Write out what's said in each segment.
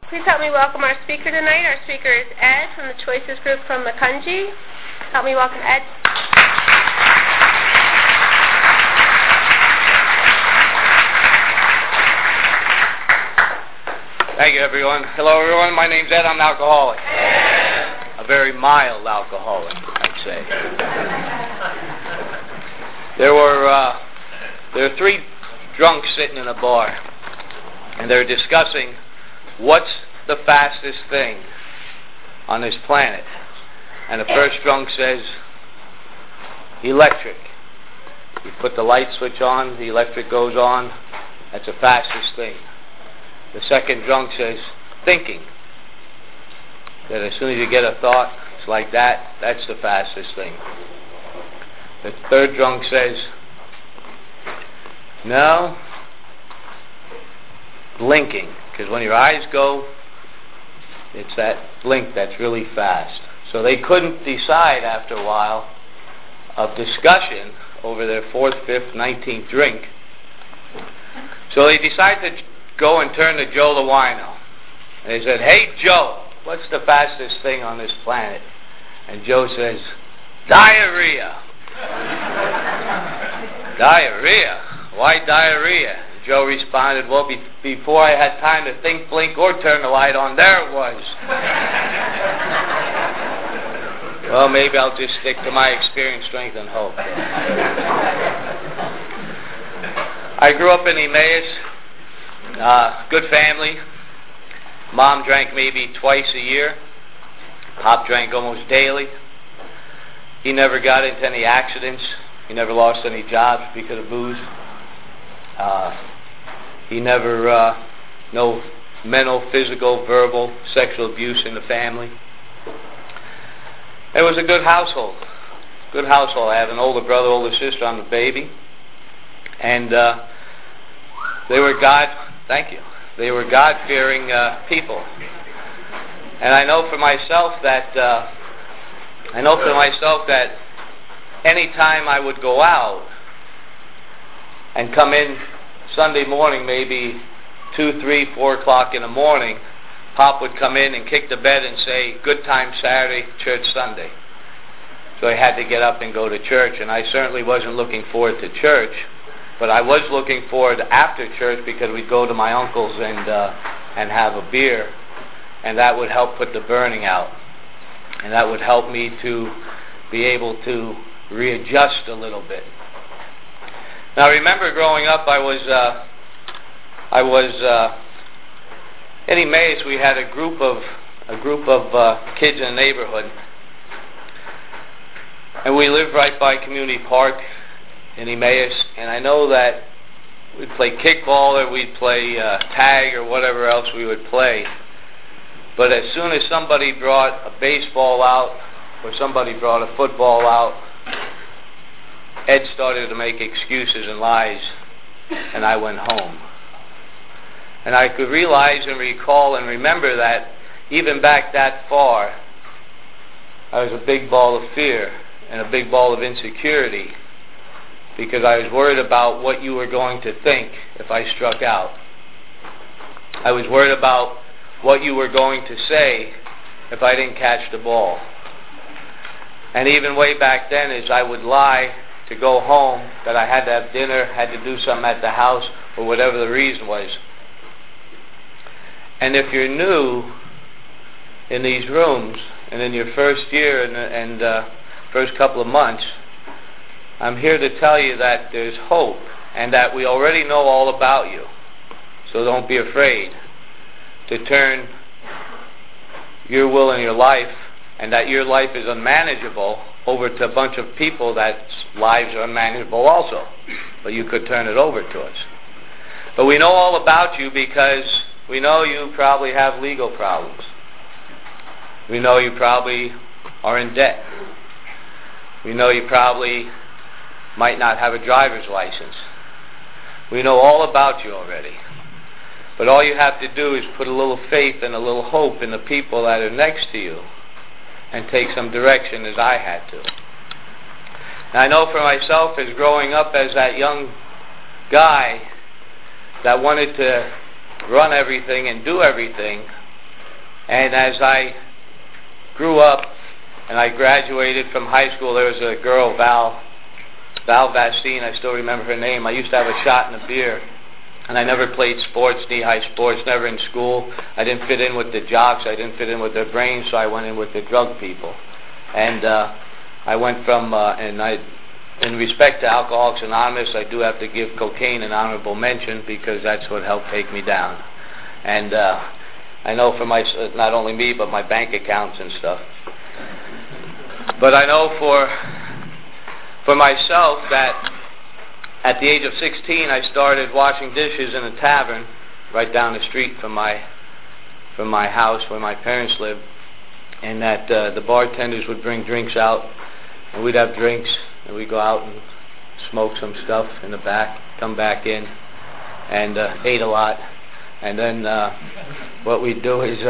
Please help me welcome our speaker tonight. Our speaker is Ed from the Choices Group from Makunji. Help me welcome Ed. Thank you, everyone. Hello, everyone. My name's Ed. I'm an alcoholic. A very mild alcoholic, I'd say. There were three drunks sitting in a bar, and they're discussing what's the fastest thing on this planet. And the first drunk says, electric. You put the light switch on, the electric goes on. That's the fastest thing. The second drunk says, thinking. That as soon as you get a thought, it's like that, that's the fastest thing. The third drunk says, no, blinking. Because when your eyes go, it's that blink that's really fast. So they couldn't decide after a while of discussion over their 4th, 5th, 19th drink. So they decided to go and turn to Joe the wino. And they said, hey, Joe, what's the fastest thing on this planet? And Joe says, diarrhea. Diarrhea? Why diarrhea? Joe responded, well, before I had time to think, blink, or turn the light on, there it was. Well, maybe I'll just stick to my experience, strength, and hope. I grew up in Emmaus, good family. Mom drank maybe twice a year. Pop drank almost daily. He never got into any accidents. He never lost any jobs because of booze. He never, no mental, physical, verbal, sexual abuse in the family. It was a good household. Good household. I have an older brother, older sister. I'm the baby. And they were They were God-fearing people. And I know for myself that any time I would go out and come in Sunday morning, maybe 2, 3, 4 o'clock in the morning, Pop would come in and kick the bed and say, good time Saturday, church Sunday. So I had to get up and go to church, and I certainly wasn't looking forward to church, but I was looking forward after church because we'd go to my uncle's and have a beer, and that would help put the burning out, and that would help me to be able to readjust a little bit. Now, I remember growing up, I was in Emmaus. We had a group of kids in the neighborhood, and we lived right by Community Park in Emmaus. And I know that we'd play kickball or we'd play tag or whatever else we would play. But as soon as somebody brought a baseball out or somebody brought a football out, Ed started to make excuses and lies, and I went home. And I could realize and recall and remember that even back that far, I was a big ball of fear and a big ball of insecurity because I was worried about what you were going to think if I struck out. I was worried about what you were going to say if I didn't catch the ball. And even way back then, as I would lie to go home, that I had to have dinner, had to do something at the house, or whatever the reason was. And if you're new in these rooms, and in your first year and first couple of months, I'm here to tell you that there's hope, and that we already know all about you. So don't be afraid to turn your will in your life, and that your life is unmanageable, over to a bunch of people that lives are unmanageable also. But you could turn it over to us. But we know all about you because we know you probably have legal problems. We know you probably are in debt. We know you probably might not have a driver's license. We know all about you already. But all you have to do is put a little faith and a little hope in the people that are next to you and take some direction, as I had to. And I know for myself, as growing up as that young guy that wanted to run everything and do everything, And as I grew up and I graduated from high school, there was a girl, Val Vastine, I still remember her name. I used to have a shot and a beer. And I never played sports, knee-high sports, never in school. I didn't fit in with the jocks. I didn't fit in with their brains, so I went in with the drug people. And I went from, in respect to Alcoholics Anonymous, I do have to give cocaine an honorable mention because that's what helped take me down. And I know for not only me, but my bank accounts and stuff. But I know for myself that at the age of 16, I started washing dishes in a tavern right down the street from my house where my parents lived, and that the bartenders would bring drinks out, and we'd have drinks, and we'd go out and smoke some stuff in the back, come back in, and ate a lot, and then what we'd do is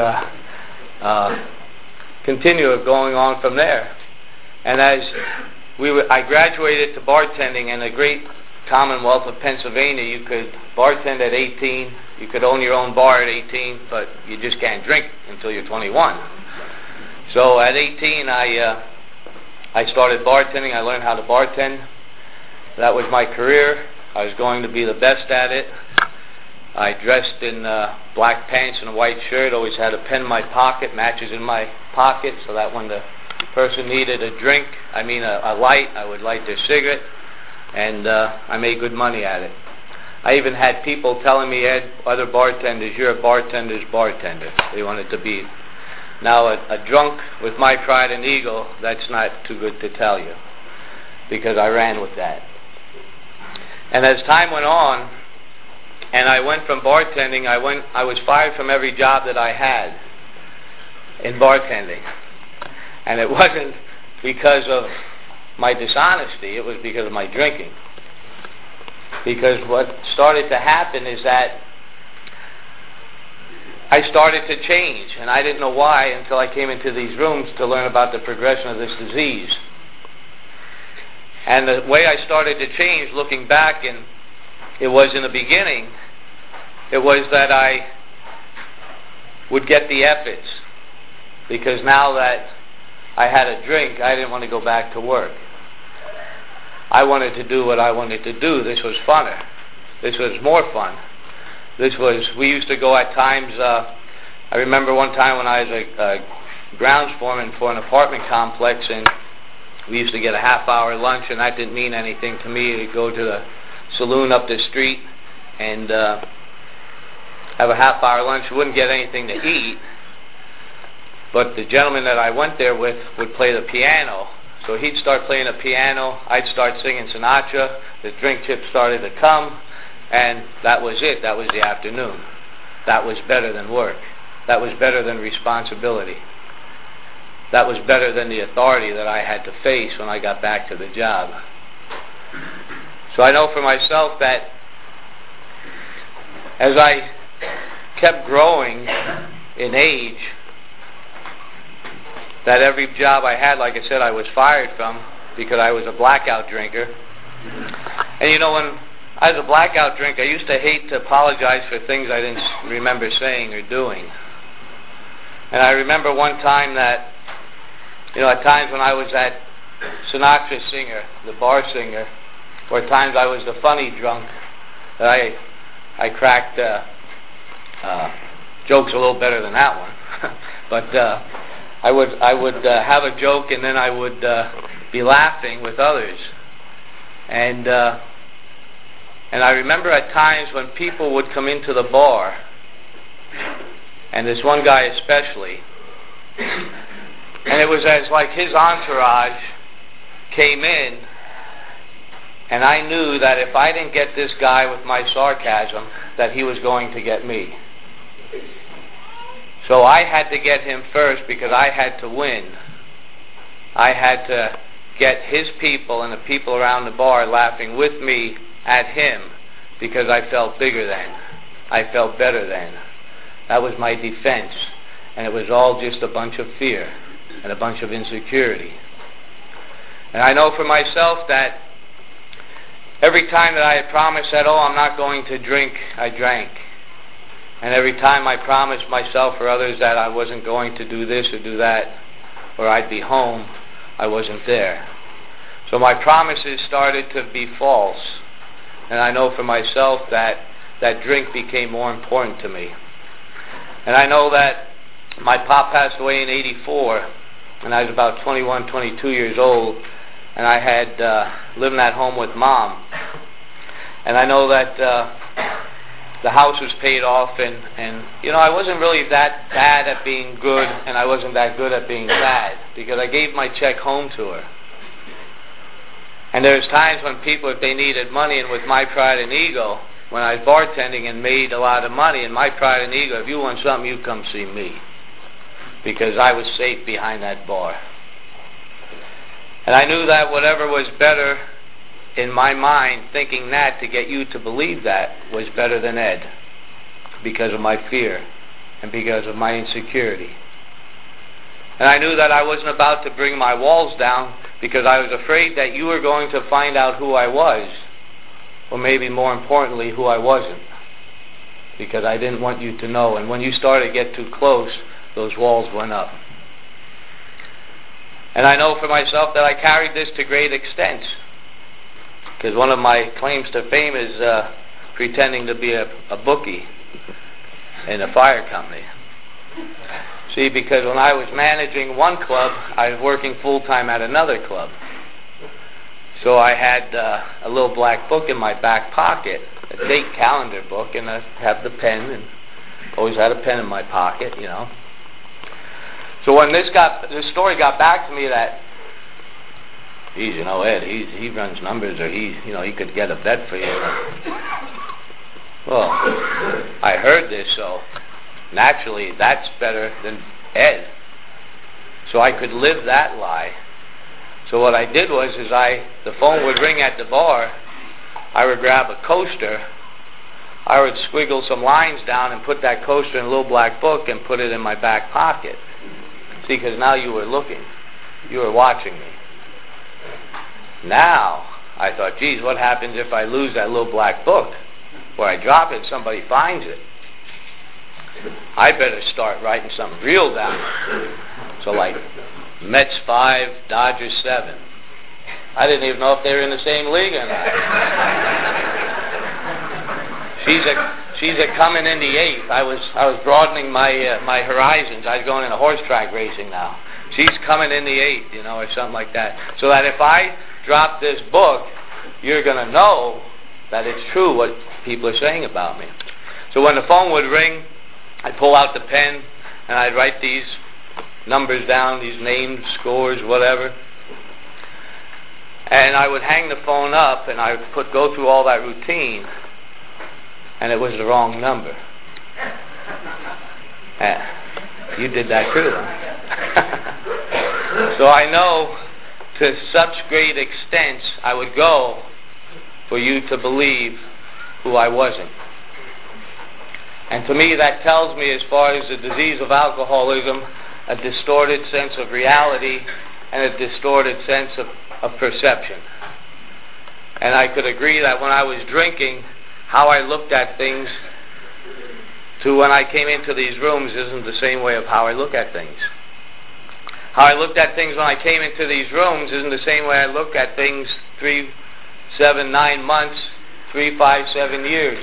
continue going on from there. And as I graduated to bartending in a great Commonwealth of Pennsylvania, you could bartend at 18, you could own your own bar at 18, but you just can't drink until you're 21. So at 18, I started bartending. I learned how to bartend. That was my career. I was going to be the best at it. I dressed in black pants and a white shirt, always had a pen in my pocket, matches in my pocket, so that when the person needed a light, I would light their cigarette. And I made good money at it. I even had people telling me, Ed, other bartenders, you're a bartender's bartender. They wanted to be. Now, a drunk with my pride and ego, that's not too good to tell you, because I ran with that. And as time went on, and I went from bartending, I was fired from every job that I had in bartending. And it wasn't because of my dishonesty, it was because of my drinking. Because what started to happen is that I started to change, and I didn't know why until I came into these rooms to learn about the progression of this disease. And the way I started to change, looking back, and it was in the beginning, it was that I would get the efforts, because now that I had a drink, I didn't want to go back to work. I wanted to do what I wanted to do. This was funner. This was more fun. We used to go at times, I remember one time when I was a grounds foreman for an apartment complex, and we used to get a half-hour lunch, and that didn't mean anything to me. We'd go to the saloon up the street and have a half-hour lunch. We wouldn't get anything to eat, but the gentleman that I went there with would play the piano. So he'd start playing the piano, I'd start singing Sinatra, the drink chips started to come, and that was it. That was the afternoon. That was better than work. That was better than responsibility. That was better than the authority that I had to face when I got back to the job. So I know for myself that as I kept growing in age, that every job I had, like I said, I was fired from because I was a blackout drinker. And when I was a blackout drinker, I used to hate to apologize for things I didn't remember saying or doing. And I remember one time that, at times when I was that Sinatra singer, the bar singer, or at times I was the funny drunk, that I cracked jokes a little better than that one. But I would have a joke, and then I would be laughing with others. And I remember at times when people would come into the bar, and this one guy especially, and it was as like his entourage came in, and I knew that if I didn't get this guy with my sarcasm, that he was going to get me. So I had to get him first because I had to win. I had to get his people and the people around the bar laughing with me at him because I felt bigger then. I felt better then. That was my defense. And it was all just a bunch of fear and a bunch of insecurity. And I know for myself that every time that I had promised that, I'm not going to drink, I drank. And every time I promised myself or others that I wasn't going to do this or do that, or I'd be home, I wasn't there. So my promises started to be false. And I know for myself that that drink became more important to me. And I know that my pop passed away in '84, and I was about 21, 22 years old, and I had living at home with Mom. And I know that the house was paid off, and you know, I wasn't really that bad at being good, and I wasn't that good at being bad, because I gave my check home to her. And there's times when people, if they needed money, and with my pride and ego, when I was bartending and made a lot of money, and my pride and ego, if you want something, you come see me, because I was safe behind that bar. And I knew that whatever was better in my mind, thinking that to get you to believe that was better than Ed, because of my fear and because of my insecurity. And I knew that I wasn't about to bring my walls down, because I was afraid that you were going to find out who I was, or maybe more importantly, who I wasn't, because I didn't want you to know. And when you started to get too close, those walls went up. And I know for myself that I carried this to great extent, because one of my claims to fame is pretending to be a bookie in a fire company. See, because when I was managing one club, I was working full-time at another club. So I had a little black book in my back pocket, a date calendar book, and I have the pen, and always had a pen in my pocket, you know. So when this story got back to me that, geez, you know, Ed, he runs numbers, or he could get a bet for you. Well, I heard this, so naturally that's better than Ed. So I could live that lie. So what I did was, the phone would ring at the bar, I would grab a coaster, I would squiggle some lines down and put that coaster in a little black book and put it in my back pocket. See, because now you were looking, you were watching me. Now, I thought, geez, what happens if I lose that little black book? Or I drop it and somebody finds it? I better start writing something real down. So like, Mets 5, Dodgers 7. I didn't even know if they were in the same league or not. She's a coming in the 8th. I was broadening my horizons. I was going into horse track racing now. She's coming in the 8th, you know, or something like that. So that if I drop this book, you're going to know that it's true what people are saying about me. So when the phone would ring, I'd pull out the pen and I'd write these numbers down, these names, scores, whatever. And I would hang the phone up and I would go through all that routine, and it was the wrong number. You did that too, huh? So I know to such great extents I would go for you to believe who I wasn't. And to me that tells me, as far as the disease of alcoholism, a distorted sense of reality and a distorted sense of perception. And I could agree that when I was drinking, how I looked at things to when I came into these rooms isn't the same way of how I look at things. How I looked at things when I came into these rooms isn't the same way I look at things 3, 7, 9 months, 3, 5, 7 years.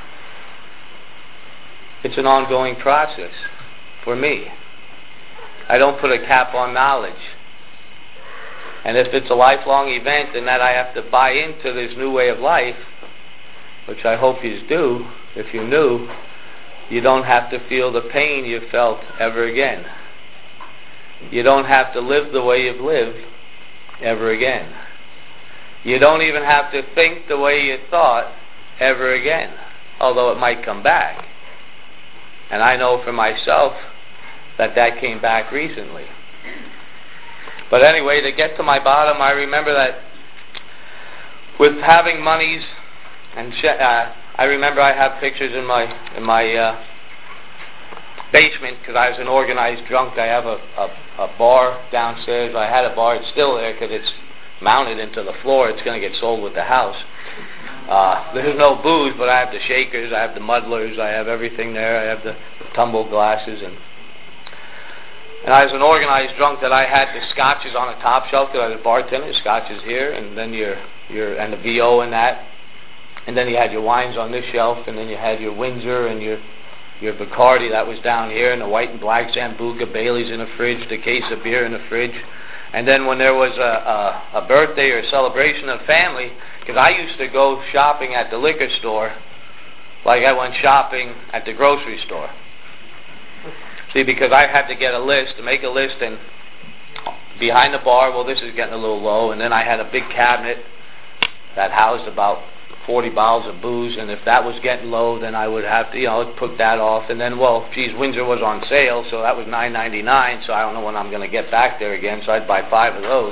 It's an ongoing process for me. I don't put a cap on knowledge. And if it's a lifelong event and that I have to buy into this new way of life, which I hope you do, if you knew, you don't have to feel the pain you felt ever again. You don't have to live the way you've lived ever again. You don't even have to think the way you thought ever again, although it might come back. And I know for myself that came back recently. But anyway, to get to my bottom, I remember that with having monies, and I remember I have pictures in my basement, because I was an organized drunk. I have a bar downstairs. I had a bar. It's still there because it's mounted into the floor. It's going to get sold with the house. There's no booze, but I have the shakers, I have the muddlers, I have everything there. I have the tumble glasses, and I was an organized drunk that I had the scotches on the top shelf because I was a bartender. Scotches here, and then your and the VO in that, and then you had your wines on this shelf, and then you had your Windsor and your Bacardi that was down here, and the white and black Sambuca, Bailey's in the fridge, the case of beer in the fridge. And then when there was a birthday or a celebration of family, because I used to go shopping at the liquor store like I went shopping at the grocery store. See, because I had to get a list, to make a list, and behind the bar, well, this is getting a little low, and then I had a big cabinet that housed about 40 bottles of booze, and if that was getting low, then I would have to, put that off. And then, well, geez, Windsor was on sale, so that was $9.99, so I don't know when I'm going to get back there again, so I'd buy 5 of those.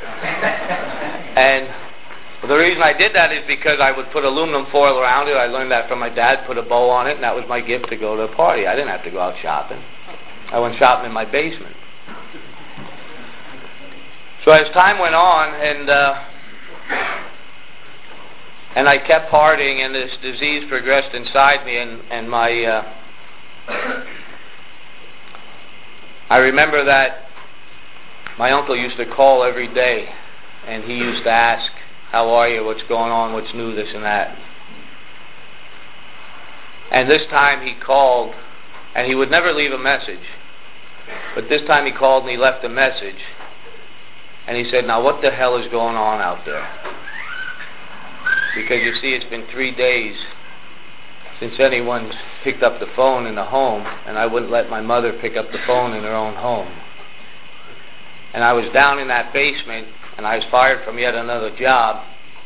And the reason I did that is because I would put aluminum foil around it. I learned that from my dad, put a bow on it, and that was my gift to go to a party. I didn't have to go out shopping. I went shopping in my basement. So as time went on, and I kept partying, and this disease progressed inside me, and my I remember that my uncle used to call every day, and he used to ask, "How are you? What's going on? What's new? This and that." And this time he called, and he would never leave a message. But this time he called and he left a message. And he said, "Now what the hell is going on out there?" Because you see, it's been 3 days since anyone's picked up the phone in the home, and I wouldn't let my mother pick up the phone in her own home. And I was down in that basement, and I was fired from yet another job.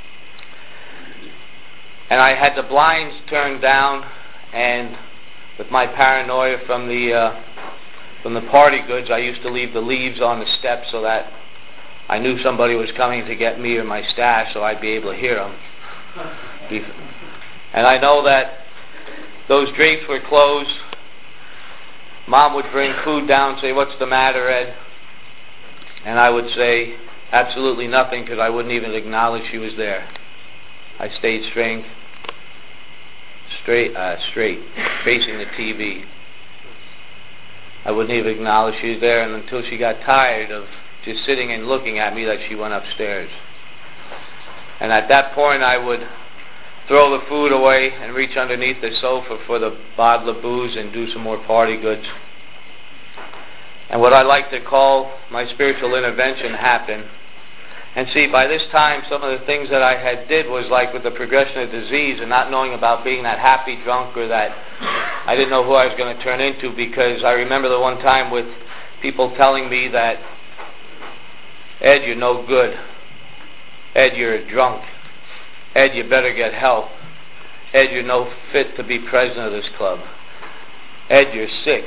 And I had the blinds turned down, and with my paranoia from the party goods, I used to leave the leaves on the steps so that I knew somebody was coming to get me or my stash, so I'd be able to hear them. And I know that those drapes were closed. Mom would bring food down and say, "What's the matter, Ed?" And I would say, "Absolutely nothing," because I wouldn't even acknowledge she was there. I stayed straight, facing the TV. I wouldn't even acknowledge she was there, and until she got tired of just sitting and looking at me, that she went upstairs. And at that point, I would throw the food away and reach underneath the sofa for the bottle of booze and do some more party goods. And what I like to call my spiritual intervention happened. And see, by this time, some of the things that I had did was like with the progression of disease and not knowing about being that happy drunk, or that I didn't know who I was going to turn into, because I remember the one time with people telling me that, "Ed, you're no good. Ed, you're a drunk. Ed, you better get help. Ed, you're no fit to be president of this club. Ed, you're sick."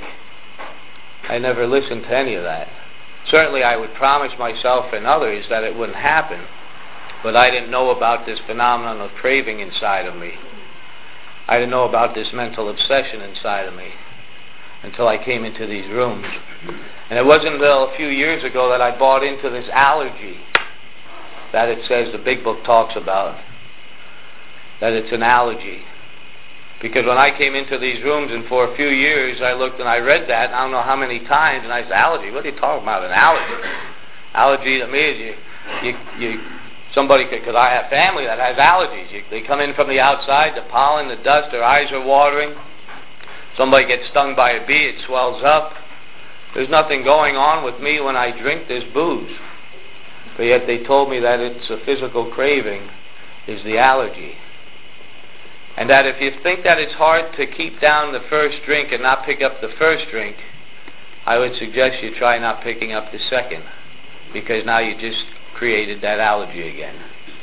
I never listened to any of that. Certainly I would promise myself and others that it wouldn't happen, but I didn't know about this phenomenon of craving inside of me. I didn't know about this mental obsession inside of me until I came into these rooms. And it wasn't until a few years ago that I bought into this allergy that it says the big book talks about, that it's an allergy. Because when I came into these rooms, and for a few years I looked and I read that, I don't know how many times, and I said, "Allergy? What are you talking about, an allergy?" Allergy to me is you somebody, because I have family that has allergies. They come in from the outside, the pollen, the dust, their eyes are watering. Somebody gets stung by a bee, it swells up. There's nothing going on with me when I drink this booze. But yet they told me that it's a physical craving, is the allergy. And that if you think that it's hard to keep down the first drink and not pick up the first drink, I would suggest you try not picking up the second, because now you just created that allergy again.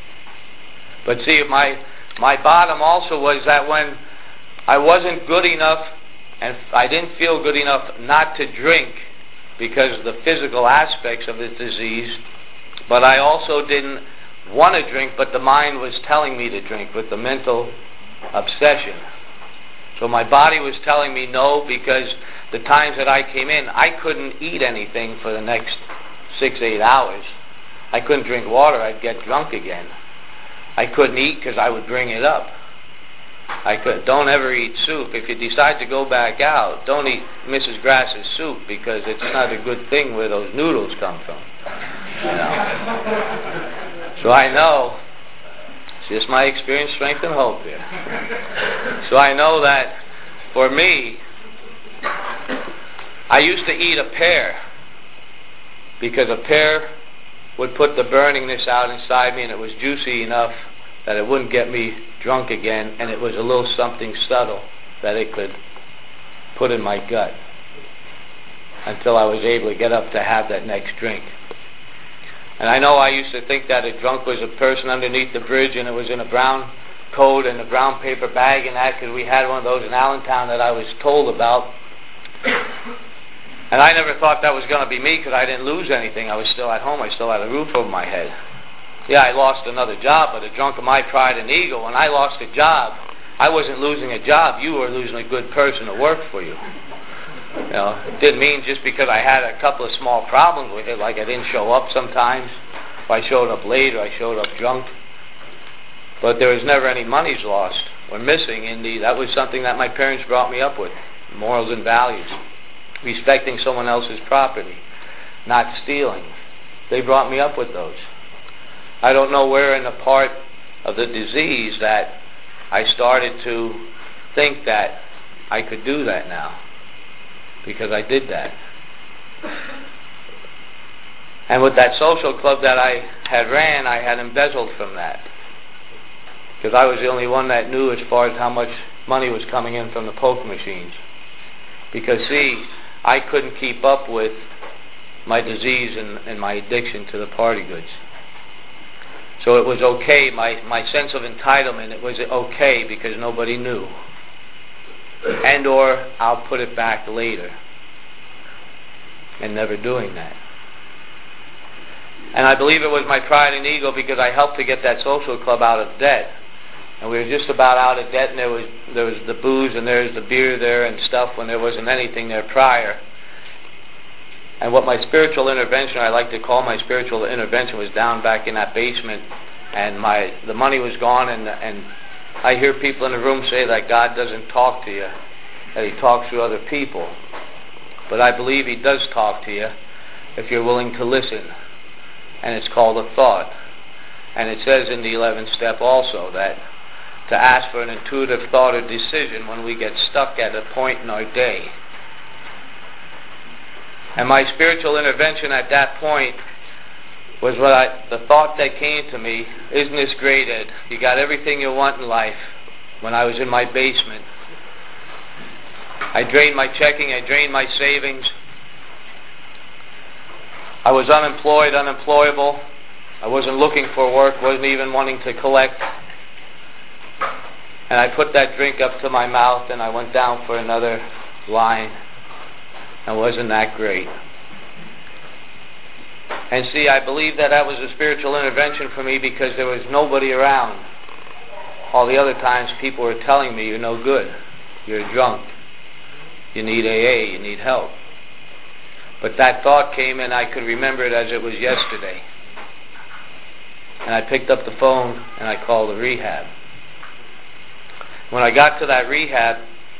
But see, my bottom also was that when I wasn't good enough, and I didn't feel good enough not to drink because of the physical aspects of this disease, but I also didn't want to drink, but the mind was telling me to drink with the mental obsession. So my body was telling me no, because the times that I came in, I couldn't eat anything for the next 6-8 hours. I couldn't drink water, I'd get drunk again. I couldn't eat because I would bring it up. Don't ever eat soup. If you decide to go back out, don't eat Mrs. Grass's soup because it's not a good thing where those noodles come from. You know. So I know, it's just my experience, strength, and hope here. So I know that for me, I used to eat a pear because a pear would put the burningness out inside me, and it was juicy enough that it wouldn't get me drunk again, and it was a little something subtle that it could put in my gut until I was able to get up to have that next drink. And I know I used to think that a drunk was a person underneath the bridge, and it was in a brown coat and a brown paper bag and that, because we had one of those in Allentown that I was told about. And I never thought that was going to be me because I didn't lose anything. I was still at home. I still had a roof over my head. Yeah, I lost another job, but a drunk of my pride and ego, when I lost a job, I wasn't losing a job. You were losing a good person to work for you. You know, it didn't mean just because I had a couple of small problems with it, like I didn't show up sometimes, or I showed up late, or I showed up drunk. But there was never any monies lost or missing. That was something that my parents brought me up with, morals and values. Respecting someone else's property, not stealing. They brought me up with those. I don't know where in the part of the disease that I started to think that I could do that now, because I did that. And with that social club that I had ran, I had embezzled from that, because I was the only one that knew as far as how much money was coming in from the poker machines. Because see, I couldn't keep up with my disease and my addiction to the party goods. So it was okay, my sense of entitlement, it was okay because nobody knew. And or I'll put it back later. And never doing that. And I believe it was my pride and ego because I helped to get that social club out of debt. And we were just about out of debt, and there was the booze and there was the beer there and stuff when there wasn't anything there prior. And what my spiritual intervention, I like to call my spiritual intervention, was down back in that basement, and the money was gone, and I hear people in the room say that God doesn't talk to you, that He talks to other people. But I believe He does talk to you if you're willing to listen. And it's called a thought. And it says in the 11th step also that to ask for an intuitive thought or decision when we get stuck at a point in our day. And my spiritual intervention at that point was the thought that came to me, isn't this great, Ed? You got everything you want in life. When I was in my basement, I drained my checking, I drained my savings. I was unemployed, unemployable. I wasn't looking for work, wasn't even wanting to collect. And I put that drink up to my mouth and I went down for another line. And wasn't that great? And see, I believe that was a spiritual intervention for me because there was nobody around. All the other times people were telling me, you're no good, you're drunk, you need AA, you need help. But that thought came and I could remember it as it was yesterday. And I picked up the phone and I called the rehab. When I got to that rehab,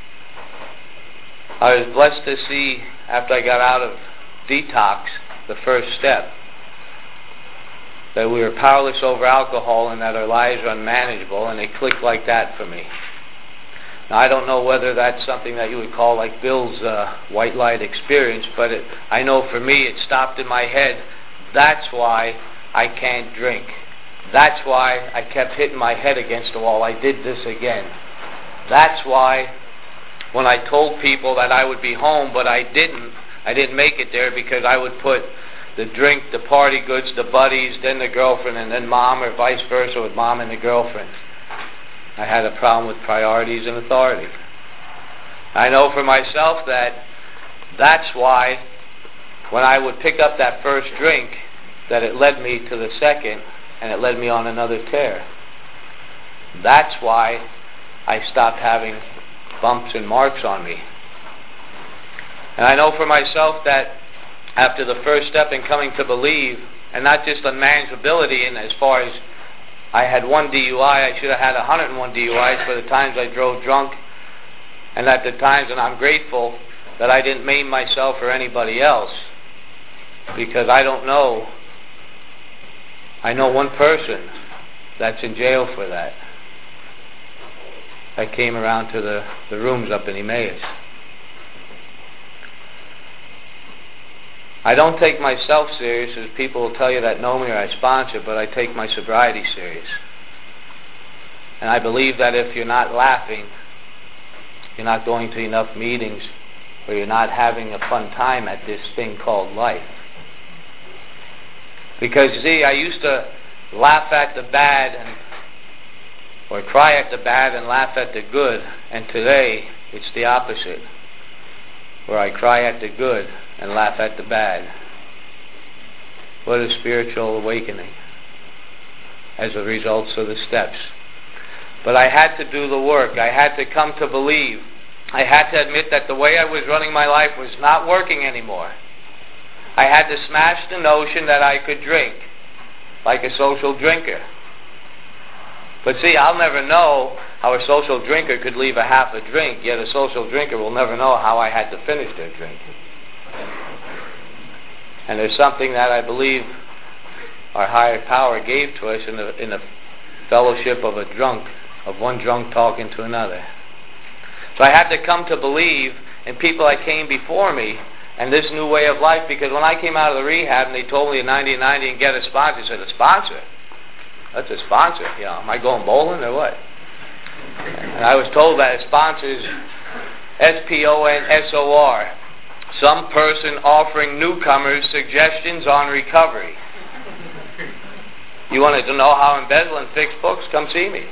I was blessed to see, after I got out of detox, the first step, that we were powerless over alcohol and that our lives are unmanageable, and it clicked like that for me. Now, I don't know whether that's something that you would call like Bill's white light experience, but I know for me it stopped in my head. That's why I can't drink. That's why I kept hitting my head against the wall. I did this again. That's why when I told people that I would be home, but I didn't make it there because I would put the drink, the party goods, the buddies, then the girlfriend, and then mom, or vice versa with mom and the girlfriend. I had a problem with priorities and authority. I know for myself that's why when I would pick up that first drink, that it led me to the second, and it led me on another tear. That's why I stopped having bumps and marks on me. And I know for myself that after the first step in coming to believe, and not just on man's ability and as far as I had one DUI. I should have had 101 DUIs for the times I drove drunk, and at the times, and I'm grateful that I didn't maim myself or anybody else, because I don't know. I know one person that's in jail for that. I came around to the rooms up in Emmaus. I don't take myself serious, as people will tell you that know me or I sponsor, but I take my sobriety serious. And I believe that if you're not laughing, you're not going to enough meetings, or you're not having a fun time at this thing called life. Because, see, I used to laugh at the bad, or cry at the bad and laugh at the good, and today it's the opposite, where I cry at the good and laugh at the bad. What a spiritual awakening as a result of the steps. But I had to do the work. I had to come to believe. I had to admit that the way I was running my life was not working anymore. I had to smash the notion that I could drink like a social drinker. But see, I'll never know how a social drinker could leave a half a drink, yet a social drinker will never know how I had to finish their drink. And there's something that I believe our higher power gave to us in the fellowship of a drunk, of one drunk talking to another. So I had to come to believe in people that came before me and this new way of life, because when I came out of the rehab and they told me a 90-90 and get a sponsor, I said, a sponsor? That's a sponsor. You know, am I going bowling or what? And I was told that a sponsor is SPONSOR, some person offering newcomers suggestions on recovery. You wanted to know how to embezzle and fix books? Come see me.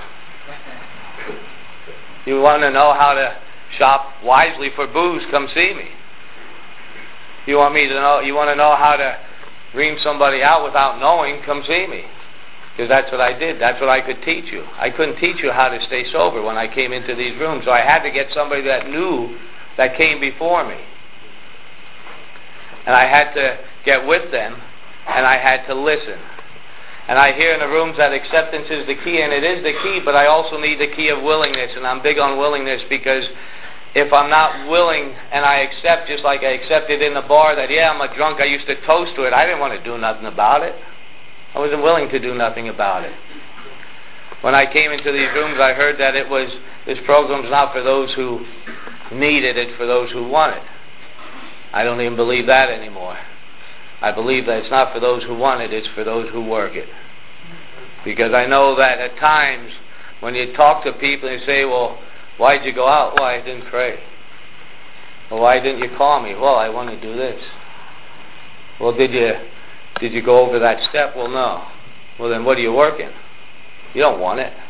You want to know how to shop wisely for booze? Come see me. You want to know how to ream somebody out without knowing? Come see me. Because that's what I did. That's what I could teach you. I couldn't teach you how to stay sober when I came into these rooms. So I had to get somebody that knew, that came before me. And I had to get with them, and I had to listen. And I hear in the rooms that acceptance is the key, and it is the key, but I also need the key of willingness, and I'm big on willingness, because if I'm not willing and I accept, just like I accepted in the bar that, yeah, I'm a drunk, I used to toast to it, I didn't want to do nothing about it. I wasn't willing to do nothing about it. When I came into these rooms, I heard that this program's not for those who need it, it's for those who want it. I don't even believe that anymore. I believe that it's not for those who want it, it's for those who work it. Because I know that at times, when you talk to people and you say, well, why'd you go out? Well, I didn't pray. Well, why didn't you call me? Well, I want to do this. Well, did you go over that step? Well, no. Well, then what are you working? You don't want it.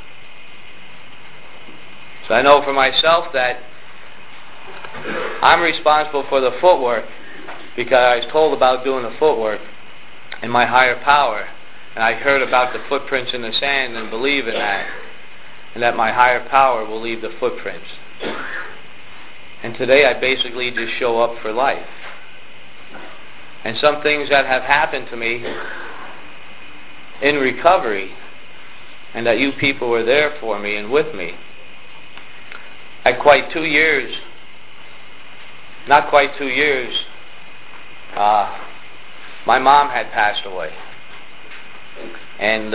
So I know for myself that I'm responsible for the footwork, because I was told about doing the footwork in my higher power, and I heard about the footprints in the sand and believe in that, and that my higher power will leave the footprints. And today I basically just show up for life. And some things that have happened to me in recovery, and that you people were there for me and with me. At quite 2 years, not quite 2 years, my mom had passed away. And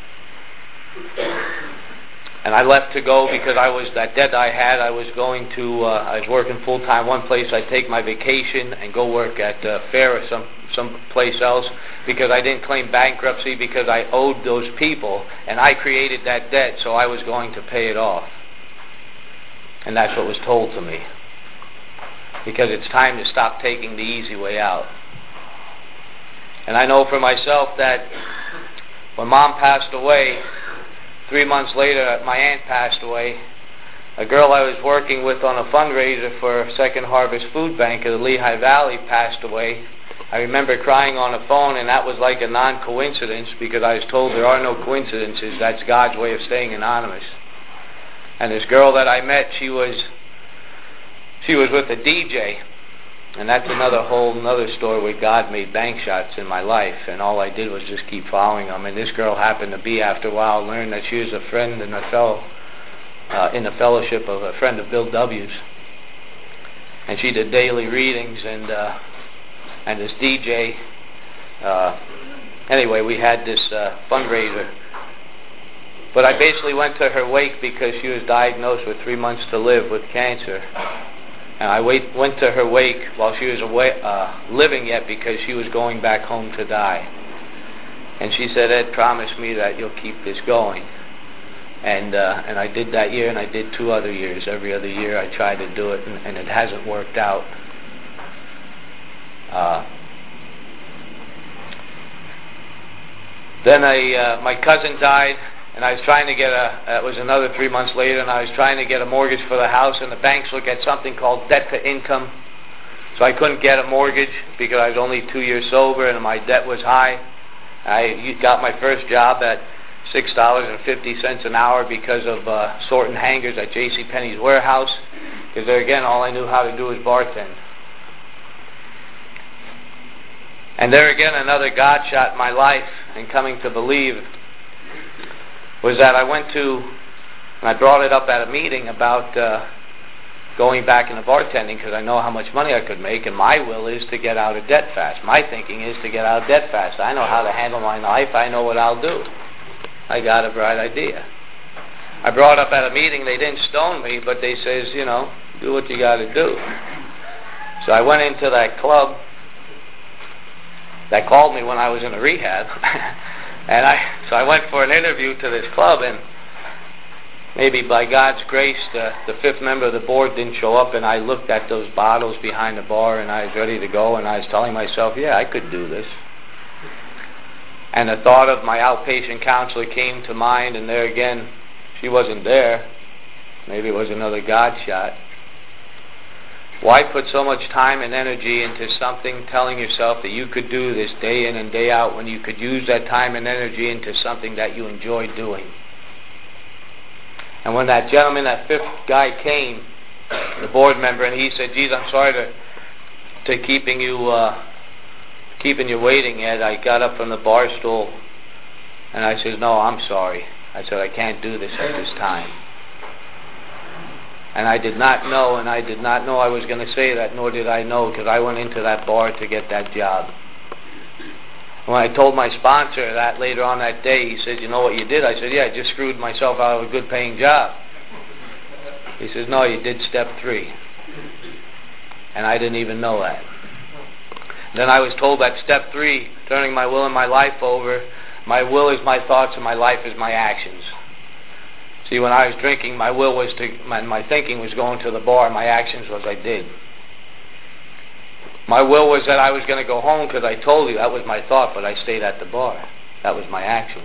I left to go because that debt I had, I was working full-time one place. I'd take my vacation and go work at fair or some place else, because I didn't claim bankruptcy, because I owed those people, and I created that debt, so I was going to pay it off. And that's what was told to me, because it's time to stop taking the easy way out. And I know for myself that when Mom passed away, 3 months later, my aunt passed away. A girl I was working with on a fundraiser for Second Harvest Food Bank of the Lehigh Valley passed away. I remember crying on the phone, and that was like a non-coincidence, because I was told there are no coincidences. That's God's way of staying anonymous. And this girl that I met, she was with a DJ, And that's another story where God made bank shots in my life, and all I did was just keep following them. And this girl happened to be, after a while, learned that she was a friend and a fellow in the fellowship of a friend of Bill W.'s. And she did daily readings, and this DJ. Anyway, we had this fundraiser. But I basically went to her wake because she was diagnosed with 3 months to live with cancer. And I went to her wake while she was living yet, because she was going back home to die. And she said, "Ed, promise me that you'll keep this going." And I did that year, and I did 2 other years. Every other year I tried to do it, and it hasn't worked out. Then my cousin died, and I was trying to get it was another 3 months later, and I was trying to get a mortgage for the house, and the banks look at something called debt to income. So I couldn't get a mortgage because I was only 2 years sober, and my debt was high. I got my first job at $6.50 an hour because of sorting hangers at JCPenney's warehouse, because there again, all I knew how to do was bartend. And there again, another God shot in my life and coming to believe was that I went to, and I brought it up at a meeting about going back into bartending, because I know how much money I could make, and my will is to get out of debt fast. My thinking is to get out of debt fast. I know how to handle my life. I know what I'll do. I got a bright idea. I brought up at a meeting. They didn't stone me, but they says, do what you got to do. So I went into that club that called me when I was in a rehab, and so I went for an interview to this club, and maybe by God's grace, the 5th member of the board didn't show up, and I looked at those bottles behind the bar, and I was ready to go, and I was telling myself, yeah, I could do this. And the thought of my outpatient counselor came to mind, and there again, she wasn't there. Maybe it was another God shot. Why put so much time and energy into something, telling yourself that you could do this day in and day out, when you could use that time and energy into something that you enjoy doing? And when that gentleman, that 5th guy came, the board member, and he said, "Geez, I'm sorry to keeping you waiting, Ed." I got up from the bar stool, and I said, "No, I'm sorry." I said, "I can't do this at this time." And I did not know I was going to say that, nor did I know, because I went into that bar to get that job. When I told my sponsor that later on that day, he said, "You know what you did?" I said, "Yeah, I just screwed myself out of a good paying job." He says, "No, you did step 3. And I didn't even know that. Then I was told that step 3, turning my will and my life over, my will is my thoughts and my life is my actions. See, when I was drinking, my will was my thinking was going to the bar, my actions was I did. My will was that I was going to go home, because I told you that was my thought, but I stayed at the bar. That was my action.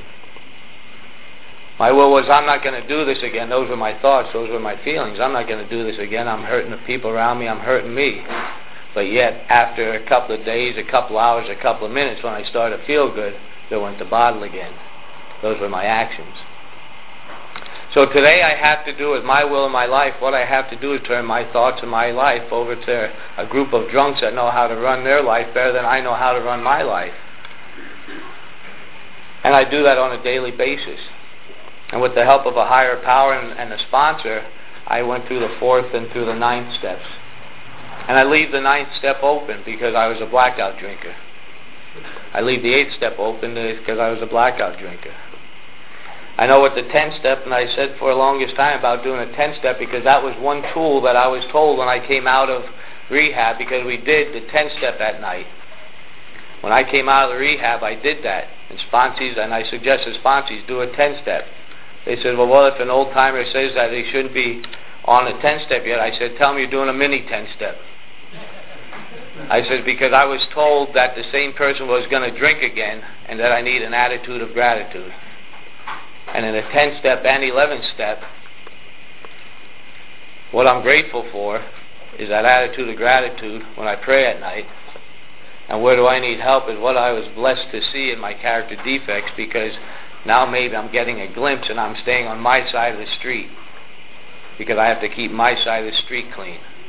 My will was, I'm not going to do this again. Those were my thoughts. Those were my feelings. I'm not going to do this again. I'm hurting the people around me. I'm hurting me. But yet, after a couple of days, a couple of hours, a couple of minutes, when I started to feel good, there went the bottle again. Those were my actions. So today I have to do with my will and my life, what I have to do is turn my thoughts and my life over to a group of drunks that know how to run their life better than I know how to run my life. And I do that on a daily basis. And with the help of a higher power and a sponsor, I went through the 4th and through the 9th steps. And I leave the 9th step open because I was a blackout drinker. I leave the 8th step open because I was a blackout drinker. I know what the 10th step, and I said for the longest time about doing a 10th step, because that was one tool that I was told when I came out of rehab, because we did the 10th step at night. When I came out of the rehab, I did that. And I suggested sponsees do a 10th step. They said, well, what if an old timer says that he shouldn't be on a 10th step yet? I said, tell him you're doing a mini 10th step. I said, because I was told that the same person was going to drink again, and that I need an attitude of gratitude. And in a 10th step and 11th step, what I'm grateful for is that attitude of gratitude when I pray at night. And where do I need help is what I was blessed to see in my character defects, because now maybe I'm getting a glimpse and I'm staying on my side of the street, because I have to keep my side of the street clean.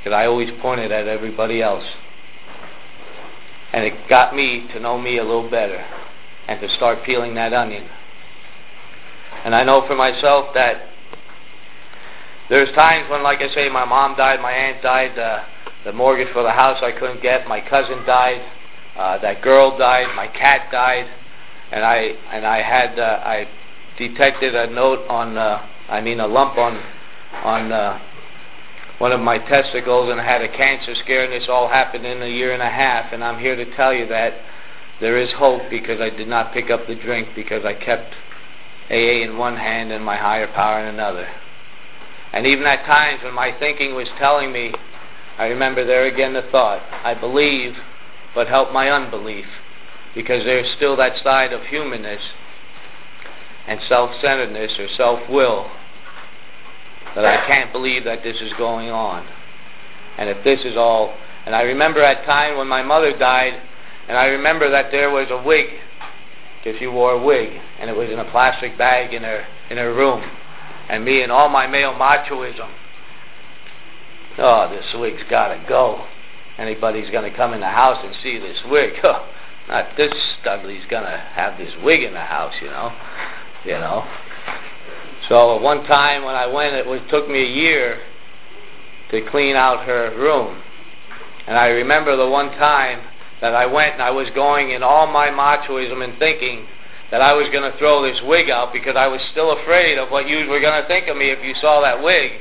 because I always pointed at everybody else. And it got me to know me a little better and to start peeling that onion. And I know for myself that there's times when, like I say, my mom died, my aunt died, the mortgage for the house I couldn't get, my cousin died, that girl died, my cat died, and I detected a note on, a lump on one of my testicles, and I had a cancer scare, and this all happened in a year and a half. And I'm here to tell you that there is hope, because I did not pick up the drink, because I kept AA in one hand and my higher power in another. And even at times when my thinking was telling me, I remember there again the thought, I believe, but help my unbelief, because there's still that side of humanness and self-centeredness or self-will that I can't believe that this is going on. And if this is all... And I remember at time when my mother died, and I remember that there was a wig, because she wore a wig, and it was in a plastic bag in her room. And me and all my male machoism, oh, this wig's got to go. Anybody's going to come in the house and see this wig. Oh, not this Studley's going to have this wig in the house, you know. So at one time when I went, it took me a year to clean out her room. And I remember the one time that I went, and I was going in all my machoism and thinking that I was going to throw this wig out, because I was still afraid of what you were going to think of me if you saw that wig.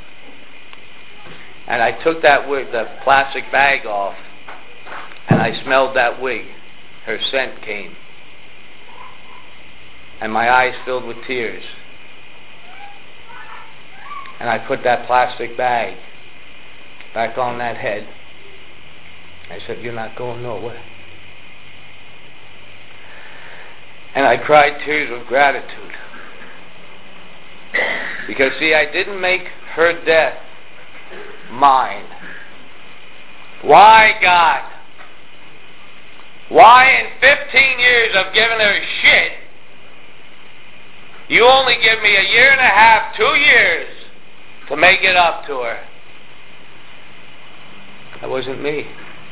And I took that wig, the plastic bag off, and I smelled that wig. Her scent came. And my eyes filled with tears. And I put that plastic bag back on that head. I said, you're not going nowhere. And I cried tears of gratitude. Because, see, I didn't make her death mine. Why, God? Why in 15 years of giving her shit, you only give me a year and a half, 2 years, to make it up to her? That wasn't me.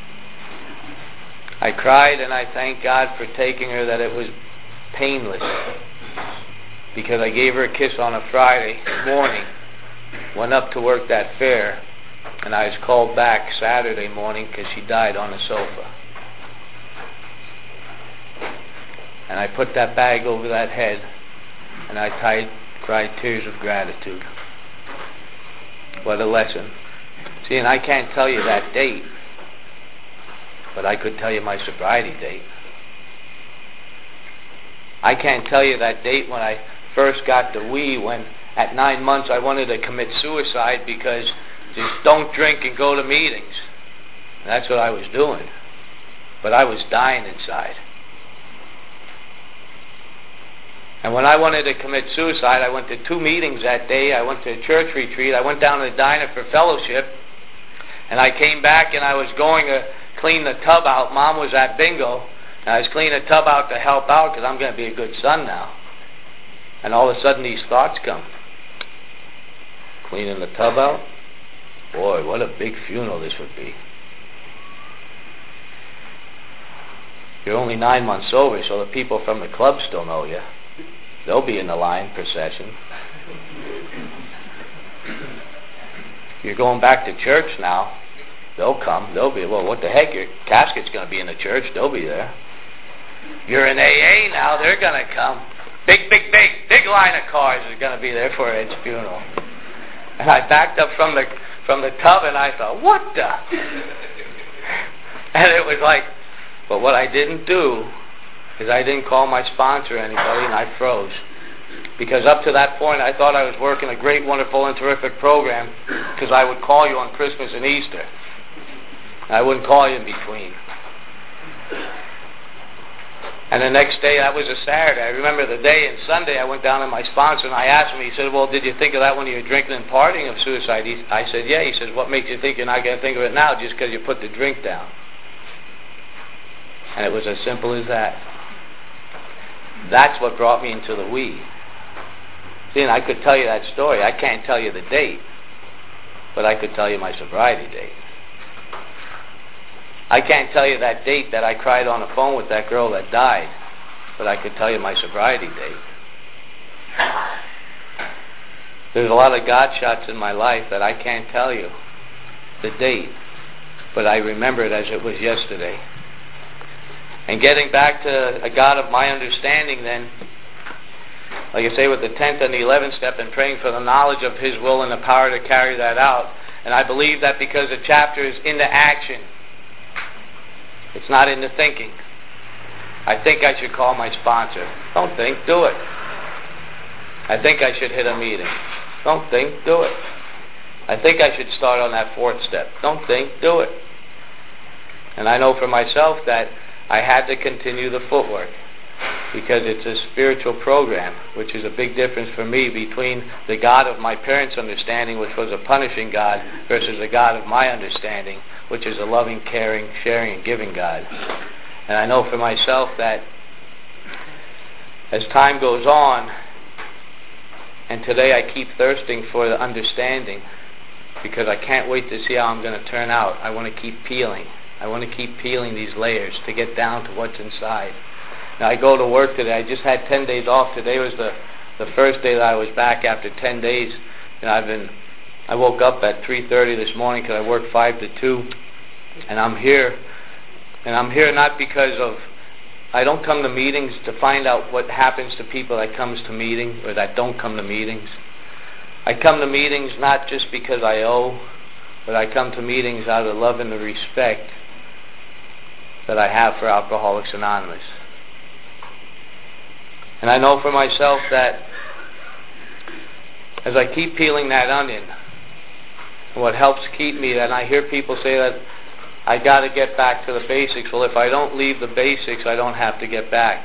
I cried, and I thanked God for taking her, that it was painless, because I gave her a kiss on a Friday morning, went up to work that fair, and I was called back Saturday morning because she died on the sofa. And I put that bag over that head, and I cried tears of gratitude. What a lesson. See, and I can't tell you that date, but I could tell you my sobriety date. I can't tell you that date when I first got the wee, when at 9 months I wanted to commit suicide because just don't drink and go to meetings. And that's what I was doing. But I was dying inside. And when I wanted to commit suicide, I went to 2 meetings that day. I went to a church retreat. I went down to the diner for fellowship. And I came back, and I was going to clean the tub out. Mom was at bingo. And I was cleaning the tub out to help out because I'm going to be a good son now. And all of a sudden these thoughts come. Cleaning the tub out? Boy, what a big funeral this would be. You're only 9 months sober, so the people from the club still know you. They'll be in the line procession. You're going back to church now. They'll come. They'll be, well, what the heck? Your casket's going to be in the church. They'll be there. You're in AA now. They're going to come. Big line of cars is going to be there for Ed's funeral. And I backed up from the tub, and I thought, what the? And it was like, but what I didn't do is I didn't call my sponsor or anybody, and I froze. Because up to that point, I thought I was working a great, wonderful, and terrific program, because I would call you on Christmas and Easter. I wouldn't call you in between. And the next day, that was a Saturday. I remember the day, and Sunday I went down to my sponsor, and I asked him, he said, well, did you think of that when you were drinking and partying of suicide? I said, yeah. He says, what makes you think you're not going to think of it now just because you put the drink down? And it was as simple as that. That's what brought me into the we. See, and I could tell you that story. I can't tell you the date. but I could tell you my sobriety date. I can't tell you that date that I cried on the phone with that girl that died, but I could tell you my sobriety date. There's a lot of God shots in my life that I can't tell you the date, but I remember it as it was yesterday. And getting back to a God of my understanding then, like I say, with the 10th and the 11th step, and praying for the knowledge of His will and the power to carry that out. And I believe that because the chapter is in the action, it's not in the thinking. I think I should call my sponsor. Don't think, do it. I think I should hit a meeting. Don't think, do it. I think I should start on that 4th step. Don't think, do it. And I know for myself that I had to continue the footwork, because it's a spiritual program, which is a big difference for me between the God of my parents' understanding, which was a punishing God, versus the God of my understanding, which is a loving, caring, sharing, and giving God. And I know for myself that as time goes on, and today I keep thirsting for the understanding, because I can't wait to see how I'm going to turn out. I want to keep peeling. I want to keep peeling these layers to get down to what's inside. Now, I go to work today. I just had 10 days off. Today was the first day that I was back after 10 days. And I woke up at 3:30 this morning because I work 5 to 2. And I'm here. And I'm here not because of, I don't come to meetings to find out what happens to people that comes to meetings or that don't come to meetings. I come to meetings not just because I owe, but I come to meetings out of the love and the respect that I have for Alcoholics Anonymous. And I know for myself that as I keep peeling that onion, what helps keep me, and I hear people say that I got to get back to the basics. Well, if I don't leave the basics, I don't have to get back.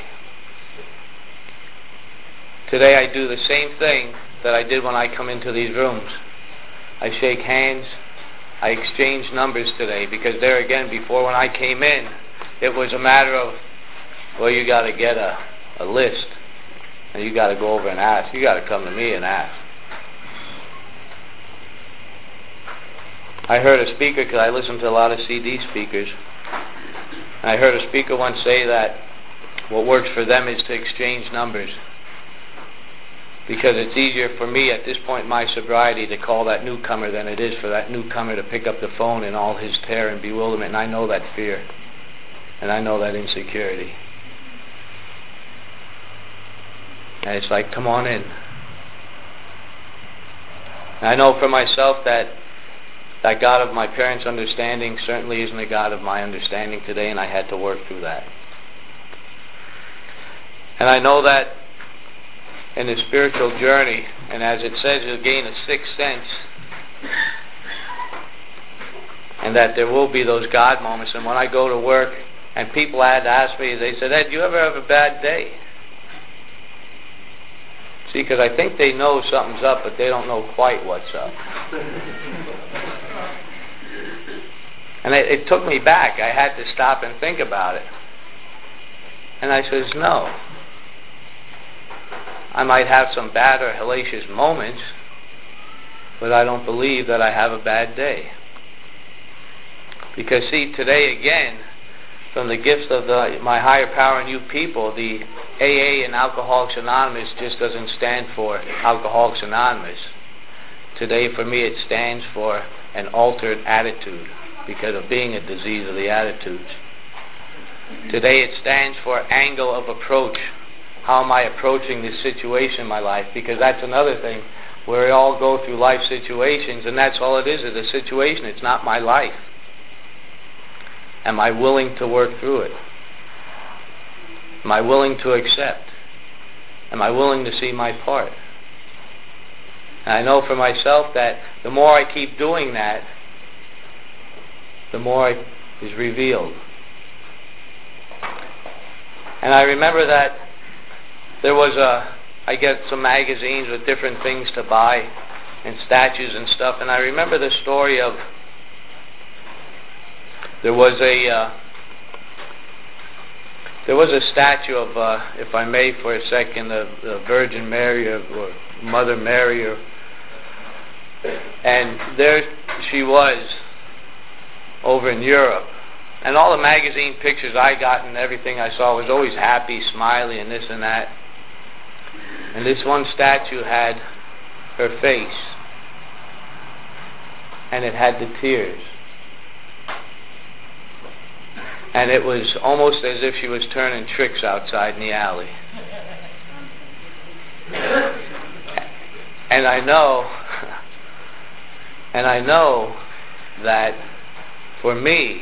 Today I do the same thing that I did when I come into these rooms. I shake hands. I exchange numbers today, because there again, before when I came in, it was a matter of, well, you got to get a list, and you got to go over and ask. You got to come to me and ask. I heard a speaker, because I listen to a lot of CD speakers, and I heard a speaker once say that what works for them is to exchange numbers, because it's easier for me at this point in my sobriety to call that newcomer than it is for that newcomer to pick up the phone in all his terror and bewilderment. And I know that fear, and I know that insecurity. And it's like, come on in. And I know for myself that that God of my parents' understanding certainly isn't a God of my understanding today, and I had to work through that. And I know that in the spiritual journey, and as it says, you'll gain a sixth sense, and that there will be those God moments. And when I go to work, and people had to ask me, they said, Ed, do you ever have a bad day? See, because I think they know something's up, but they don't know quite what's up. And it took me back. I had to stop and think about it. And I says, no. I might have some bad or hellacious moments, but I don't believe that I have a bad day. Because see, today again, from the gifts of my higher power in you people, the AA and Alcoholics Anonymous just doesn't stand for Alcoholics Anonymous. Today for me it stands for an altered attitude, because of being a disease of the attitudes. Today it stands for angle of approach. How am I approaching this situation in my life? Because that's another thing, where we all go through life situations, and that's all it is a situation. It's not my life. Am I willing to work through it? Am I willing to accept? Am I willing to see my part? And I know for myself that the more I keep doing that, the more it is revealed. And I remember that there was I get some magazines with different things to buy and statues and stuff, and I remember the story of there was a statue of, if I may for a second, the Virgin Mary or Mother Mary, or And there she was over in Europe. And all the magazine pictures I got and everything I saw was always happy, smiley, and this and that. And this one statue had her face. And it had the tears. And it was almost as if she was turning tricks outside in the alley. And I know that for me,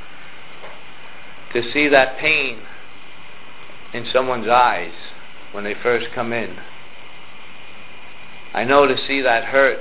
to see that pain in someone's eyes when they first come in, I know to see that hurt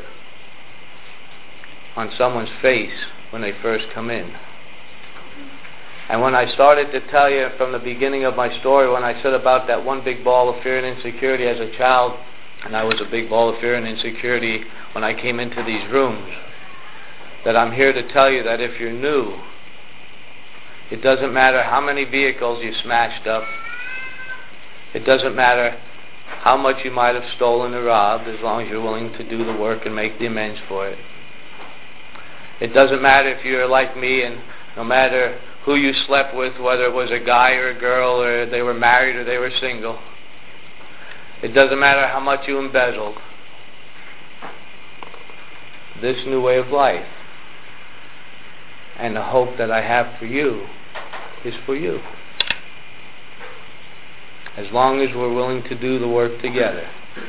on someone's face when they first come in. And when I started to tell you from the beginning of my story, when I said about that one big ball of fear and insecurity as a child, and I was a big ball of fear and insecurity when I came into these rooms, that I'm here to tell you that if you're new, it doesn't matter how many vehicles you smashed up. It doesn't matter how much you might have stolen or robbed, as long as you're willing to do the work and make the amends for it. It doesn't matter if you're like me, and no matter who you slept with, whether it was a guy or a girl, or they were married or they were single. It doesn't matter how much you embezzled. This new way of life and the hope that I have for you is for you. As long as we're willing to do the work together.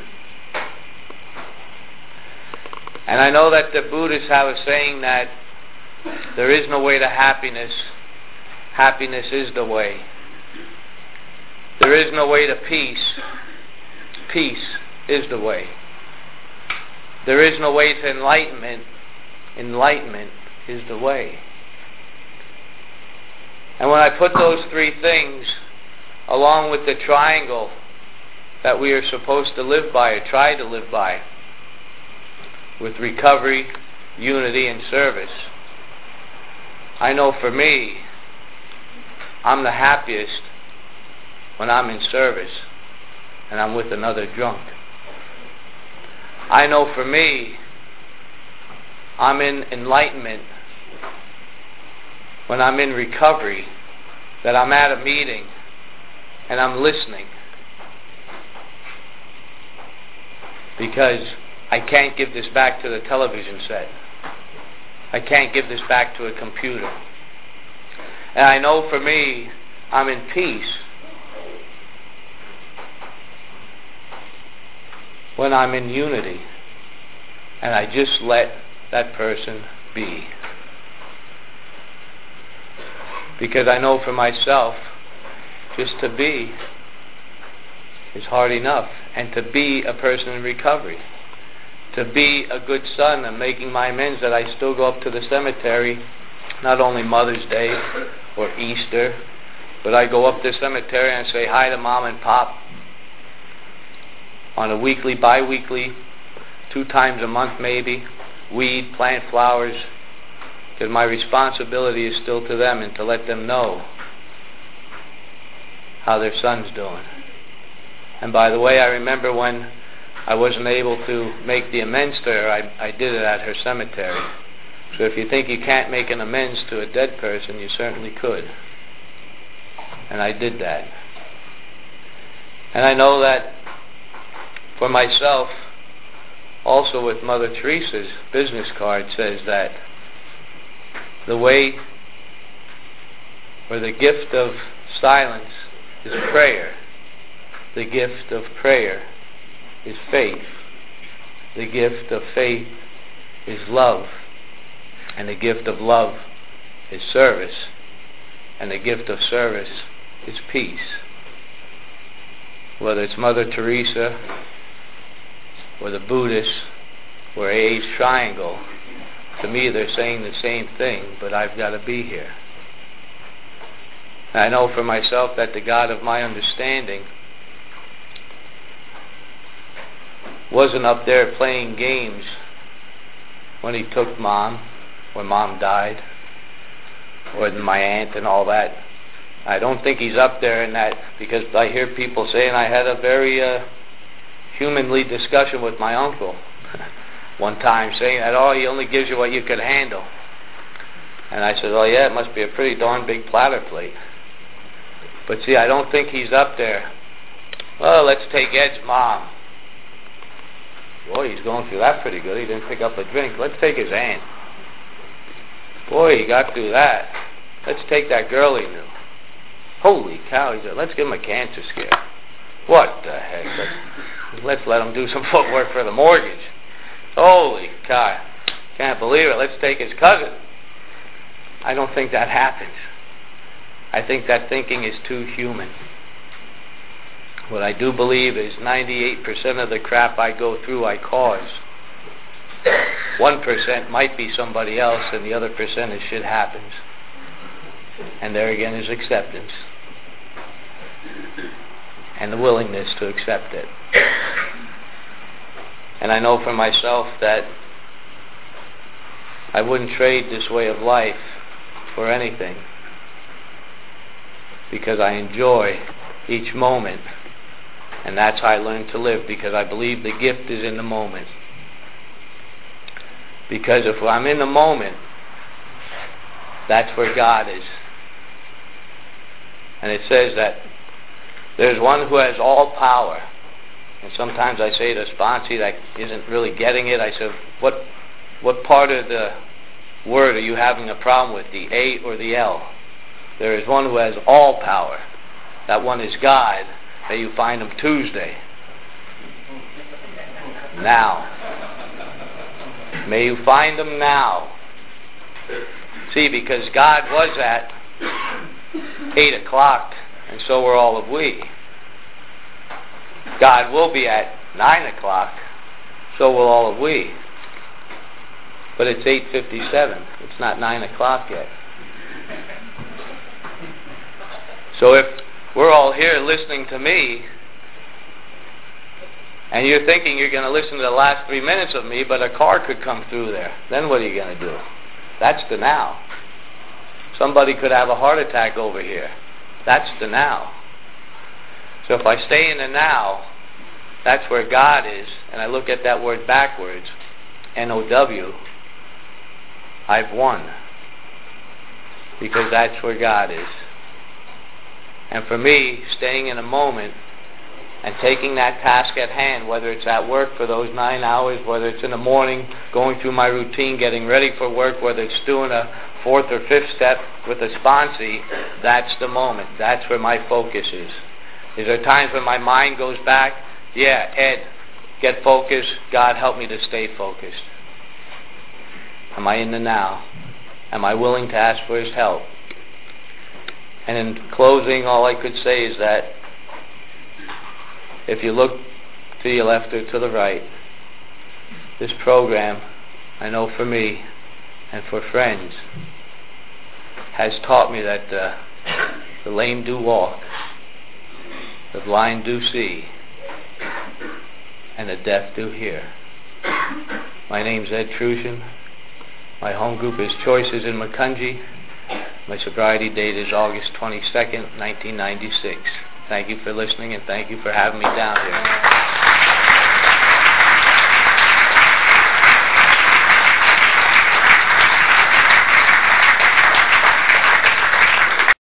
And I know that the Buddhists have a saying that there is no way to happiness. Happiness is the way. There is no way to peace. Peace is the way. There is no way to enlightenment. Enlightenment is the way. And when I put those three things along with the triangle that we are supposed to live by or try to live by, with recovery, unity, and service, I know for me, I'm the happiest when I'm in service and I'm with another drunk. I know for me, I'm in enlightenment when I'm in recovery, that I'm at a meeting and I'm listening. Because I can't give this back to the television set. I can't give this back to a computer. And I know for me, I'm in peace when I'm in unity and I just let that person be. Because I know for myself, just to be is hard enough. And to be a person in recovery, to be a good son and making my amends, that I still go up to the cemetery, not only Mother's Day or Easter, but I go up to the cemetery and say hi to Mom and Pop on a weekly, bi-weekly, 2 times a month maybe, weed, plant flowers, because my responsibility is still to them and to let them know how their son's doing. And by the way, I remember when I wasn't able to make the amends to her, I did it at her cemetery. So if you think you can't make an amends to a dead person, you certainly could. And I did that. And I know that for myself, also with Mother Teresa's business card says that the way or the gift of silence is prayer. The gift of prayer is faith. The gift of faith is love. And the gift of love is service. And the gift of service is peace. Whether it's Mother Teresa or the Buddhists or AA's triangle, to me they're saying the same thing, but I've got to be here. And I know for myself that the God of my understanding wasn't up there playing games when he took Mom, when Mom died, or my aunt and all that. I don't think he's up there in that, because I hear people saying I had a very humanly discussion with my uncle. one time saying that, oh, he only gives you what you could handle. And I said, oh yeah, it must be a pretty darn big platter plate. But see, I don't think he's up there. Well, let's take Ed's mom. Boy, he's going through that pretty good. He didn't pick up a drink. Let's take his aunt. Boy, he got through that. Let's take that girl he knew. Holy cow, he said, let's give him a cancer scare. What the heck? Let's let him do some footwork for the mortgage. Holy cow. Can't believe it. Let's take his cousin. I don't think that happens. I think that thinking is too human. What I do believe is 98% of the crap I go through I cause. 1% might be somebody else, and the other percent is shit happens. And there again is acceptance. And the willingness to accept it. And I know for myself that I wouldn't trade this way of life for anything, because I enjoy each moment, and that's how I learn to live, because I believe the gift is in the moment. Because if I'm in the moment, that's where God is. And it says that there's one who has all power. And sometimes I say to Sponsy that isn't really getting it, I said, what part of the word are you having a problem with, the A or the L? There is one who has all power. That one is God. May you find him Tuesday. Now. May you find him now. See, because God was at 8 o'clock, and so were all of we. God will be at 9 o'clock, so will all of we. But it's 8:57. It's not 9 o'clock yet. So if we're all here listening to me, and you're thinking you're going to listen to the last 3 minutes of me, but a car could come through there, then what are you going to do? That's the now. Somebody could have a heart attack over here. That's the now. So if I stay in the now, that's where God is, and I look at that word backwards, N-O-W, I've won. Because that's where God is. And for me, staying in a moment and taking that task at hand, whether it's at work for those 9 hours, whether it's in the morning, going through my routine, getting ready for work, whether it's doing a 4th or 5th step with a sponsee, that's the moment. That's where my focus is. Is there times when my mind goes back? Yeah, Ed, get focused. God, help me to stay focused. Am I in the now? Am I willing to ask for his help? And in closing, all I could say is that if you look to your left or to the right, this program, I know for me and for friends, has taught me that the lame do walk, the blind do see, and the deaf do hear. My name's Ed Trushin. My home group is Choices in Macungie. My sobriety date is August 22nd, 1996. Thank you for listening, and thank you for having me down here.